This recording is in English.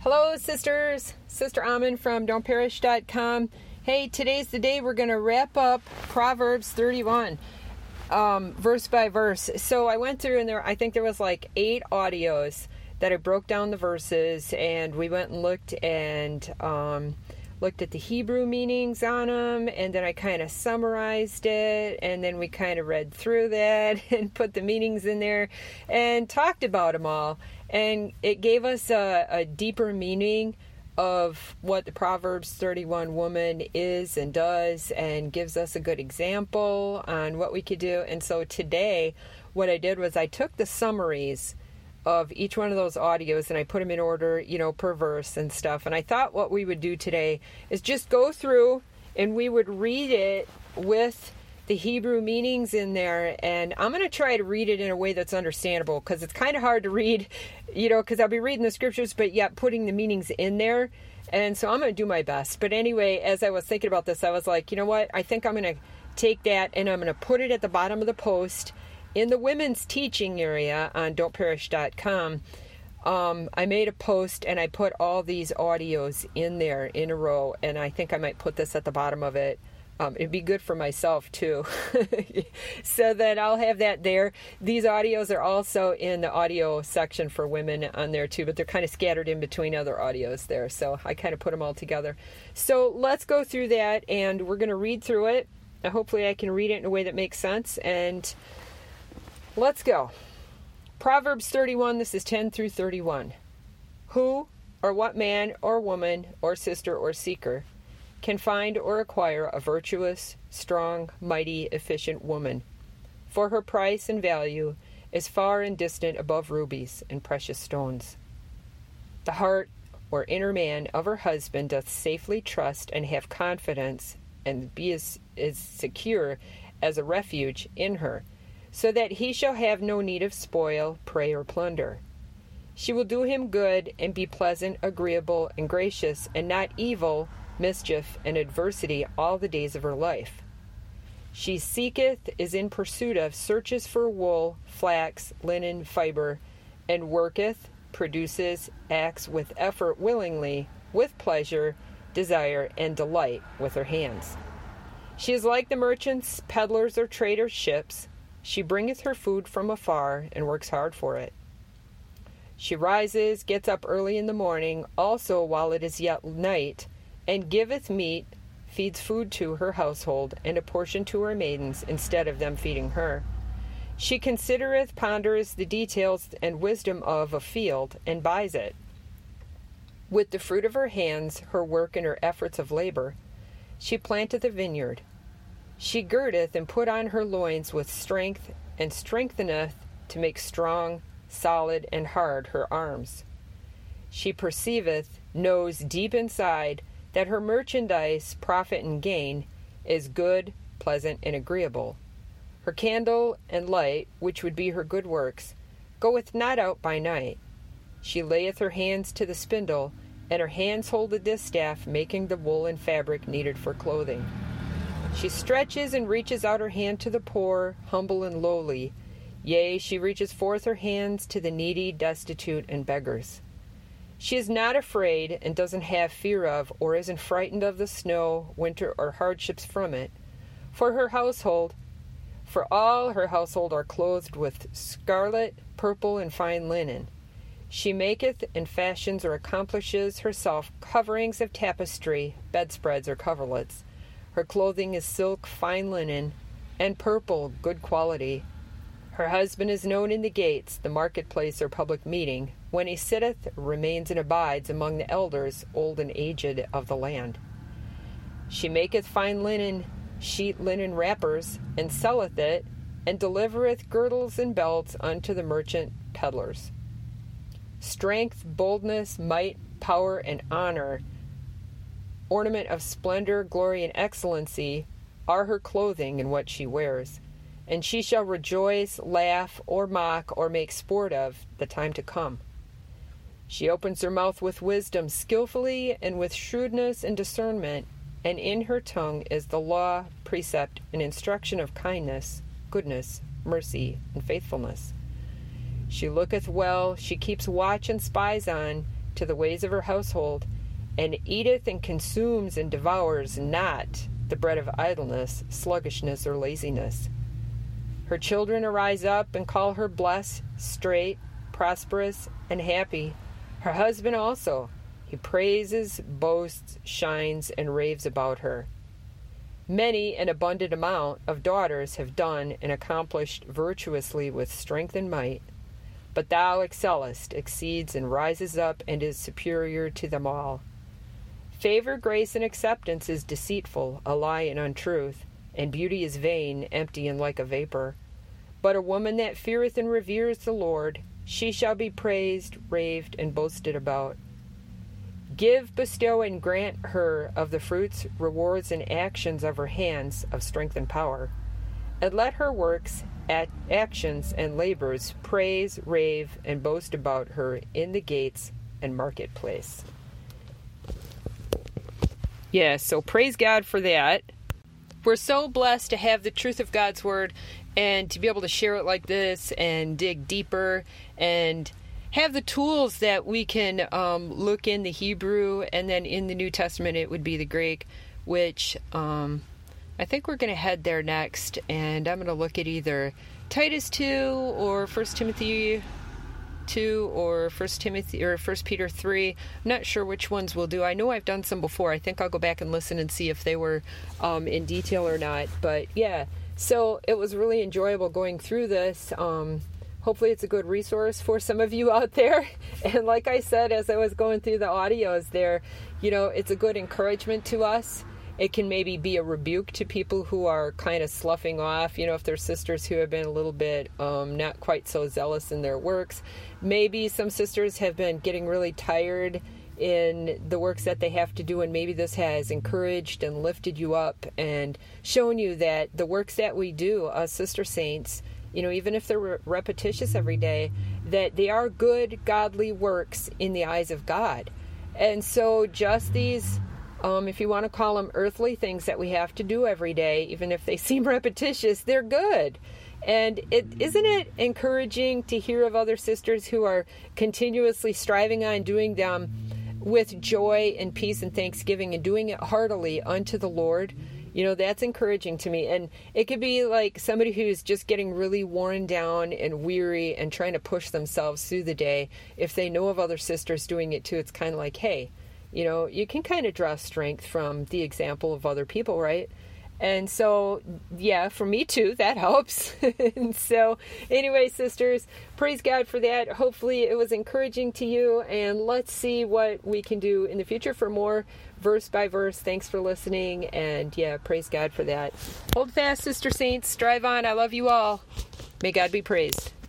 Hello, sisters. Sister Amen from don'tperish.com. Hey, today's the day we're going to wrap up Proverbs 31, verse by verse. So I went through and I think there was like 8 audios that I broke down the verses, and we went and looked at the Hebrew meanings on them, and then I kind of summarized it, and then we kind of read through that and put the meanings in there and talked about them all. And it gave us a deeper meaning of what the Proverbs 31 woman is and does, and gives us a good example on what we could do. And so today, what I did was I took the summaries of each one of those audios and I put them in order, per verse and stuff. And I thought what we would do today is just go through and we would read it with the Hebrew meanings in there. And I'm going to try to read it in a way that's understandable, because it's kind of hard to read, because I'll be reading the scriptures, but yet putting the meanings in there. And so I'm going to do my best. But anyway, as I was thinking about this, I was like, you know what? I think I'm going to take that and I'm going to put it at the bottom of the post in the women's teaching area on don'tperish.com. I made a post and I put all these audios in there in a row, and I think I might put this at the bottom of it. It'd be good for myself too, so that I'll have that there. These audios are also in the audio section for women on there too, but they're kind of scattered in between other audios there, so I kind of put them all together. So let's go through that, and we're going to read through it. Hopefully I can read it in a way that makes sense, and let's go. Proverbs 31, this is 10 through 31. Who or what man or woman or sister or seeker can find or acquire a virtuous, strong, mighty, efficient woman? For her price and value is far and distant above rubies and precious stones. The heart or inner man of her husband doth safely trust and have confidence, and be as secure as a refuge in her, so that he shall have no need of spoil, prey, or plunder. She will do him good and be pleasant, agreeable, and gracious, and not evil, mischief, and adversity all the days of her life. She seeketh, is in pursuit of, searches for wool, flax, linen, fiber, and worketh, produces, acts with effort willingly, with pleasure, desire, and delight with her hands. She is like the merchants, peddlers, or traders' ships. She bringeth her food from afar, and works hard for it. She rises, gets up early in the morning, also while it is yet night, and giveth meat, feeds food to her household, and a portion to her maidens, instead of them feeding her. She considereth, ponders the details and wisdom of a field, and buys it. With the fruit of her hands, her work and her efforts of labor, she planteth a vineyard. She girdeth and put on her loins with strength, and strengtheneth to make strong, solid, and hard her arms. She perceiveth, knows deep inside, that her merchandise, profit and gain, is good, pleasant, and agreeable. Her candle and light, which would be her good works, goeth not out by night. She layeth her hands to the spindle, and her hands hold the distaff, making the wool and fabric needed for clothing. She stretches and reaches out her hand to the poor, humble and lowly. Yea, she reaches forth her hands to the needy, destitute, and beggars. She is not afraid and doesn't have fear of, or isn't frightened of the snow, winter, or hardships from it. For all her household are clothed with scarlet, purple, and fine linen. She maketh and fashions or accomplishes herself coverings of tapestry, bedspreads, or coverlets. Her clothing is silk, fine linen, and purple, good quality. Her husband is known in the gates, the marketplace or public meeting. When he sitteth, remains and abides among the elders, old and aged of the land. She maketh fine linen, sheet linen wrappers, and selleth it, and delivereth girdles and belts unto the merchant peddlers. Strength, boldness, might, power, and honor, ornament of splendor, glory, and excellency, are her clothing and what she wears. And she shall rejoice, laugh, or mock, or make sport of the time to come. She opens her mouth with wisdom skillfully, and with shrewdness and discernment, and in her tongue is the law, precept, and instruction of kindness, goodness, mercy, and faithfulness. She looketh well, she keeps watch and spies on, to the ways of her household, and eateth and consumes and devours not the bread of idleness, sluggishness, or laziness. Her children arise up and call her blessed, straight, prosperous, and happy. Her husband also, he praises, boasts, shines, and raves about her. Many an abundant amount of daughters have done and accomplished virtuously with strength and might. But thou excellest, exceeds, and rises up, and is superior to them all. Favor, grace, and acceptance is deceitful, a lie and untruth, and beauty is vain, empty, and like a vapor. But a woman that feareth and reveres the Lord, she shall be praised, raved, and boasted about. Give, bestow, and grant her of the fruits, rewards, and actions of her hands of strength and power. And let her works, actions, and labors praise, rave, and boast about her in the gates and marketplace. Yeah, so praise God for that. We're so blessed to have the truth of God's Word and to be able to share it like this and dig deeper and have the tools that we can look in the Hebrew, and then in the New Testament it would be the Greek, which I think we're going to head there next, and I'm going to look at either Titus 2 or 1 Timothy 2 or 1 Timothy or 1 Peter 3. I'm not sure which ones we'll do. I know I've done some before. I think I'll go back and listen and see if they were in detail or not. But yeah, so it was really enjoyable going through this. Hopefully it's a good resource for some of you out there. And like I said, as I was going through the audios there, it's a good encouragement to us. It can maybe be a rebuke to people who are kind of sloughing off, if they're sisters who have been a little bit not quite so zealous in their works. Maybe some sisters have been getting really tired in the works that they have to do, and maybe this has encouraged and lifted you up and shown you that the works that we do, us sister saints, even if they're repetitious every day, that they are good, godly works in the eyes of God. And so just these, if you want to call them earthly things that we have to do every day, even if they seem repetitious, they're good. And isn't it encouraging to hear of other sisters who are continuously striving on doing them with joy and peace and thanksgiving and doing it heartily unto the Lord? That's encouraging to me. And it could be like somebody who's just getting really worn down and weary and trying to push themselves through the day. If they know of other sisters doing it too, it's kind of like, hey, you can kind of draw strength from the example of other people, right? And so, yeah, for me too, that helps. And so, anyway, sisters, praise God for that. Hopefully it was encouraging to you, and let's see what we can do in the future for more verse by verse. Thanks for listening, and yeah, praise God for that. Hold fast, sister saints. Strive on. I love you all. May God be praised.